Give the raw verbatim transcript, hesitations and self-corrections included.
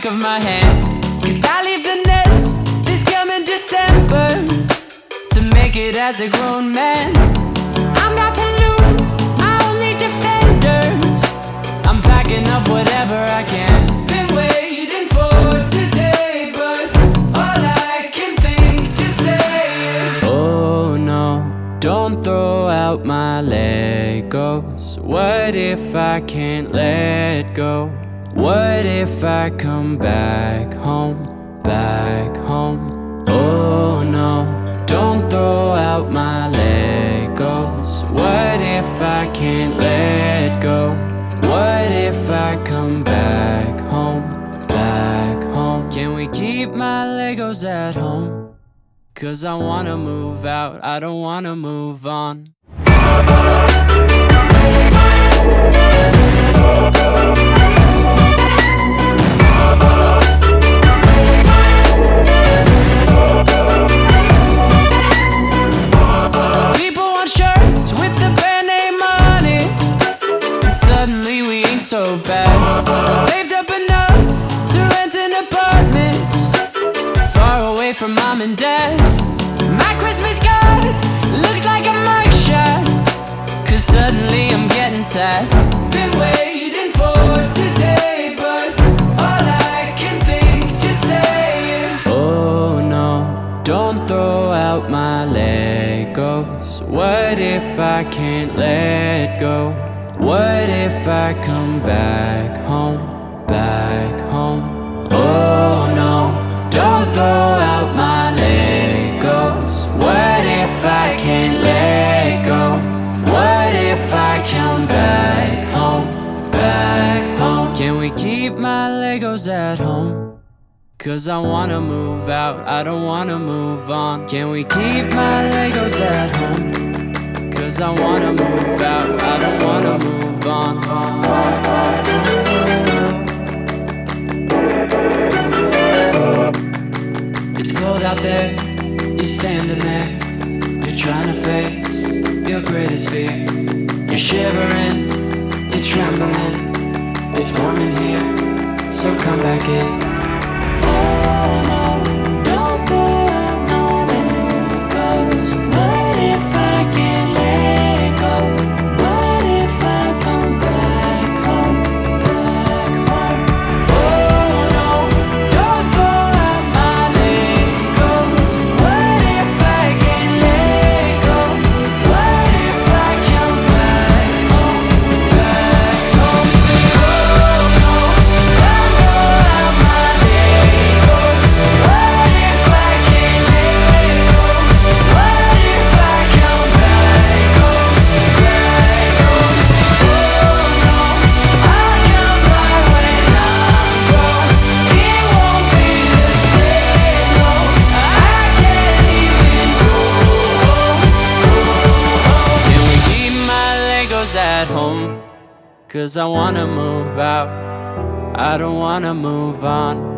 of my hand. Cause I leave the nest this coming December to make it as a grown man. I'm not to lose, my only defenders. I'm packing up whatever I can. Been waiting for today, but all I can think to say is, oh no, don't throw out my Legos. What if I can't let go? What if I come back home, back home? Oh no, don't throw out my Legos. What if I can't let go? What if I come back home, back home? Can we keep my Legos at home? Cause I wanna move out, I don't wanna move on. People want shirts with the brand name on it, and suddenly we ain't so bad. Saved up enough to rent an apartment far away from mom and dad. My Christmas card looks like a mugshot, cause suddenly I'm getting sad. Been waiting for today, but all I can think to say is, oh no, don't throw out my Legos. What if I can't let go? What if I come back home, back home? Oh no, don't throw out my Legos. What if I can't let go? What if I come back home, back home? Can we keep my Legos at home? Cause I wanna move out, I don't wanna move on. Can we keep my Legos at home? Cause I wanna move out, I don't wanna move on. It's cold out there, you're standing there. You're trying to face your greatest fear. You're shivering, you're trembling. It's warm in here, so come back in. Oh no, don't throw out my Legos. What if I can't let go? What if I come back home, back home? Oh no, don't throw out my Legos. What if I can't let go? What if I come back home, back home? Oh no, don't throw out my Legos. What if I can't let go? What if I come back home, back home? Oh no, I'll come back when I'm gone. It won't be the same, no. I can't even go home, go home. Can we keep my Legos at home? Cause I wanna move out, I don't wanna move on.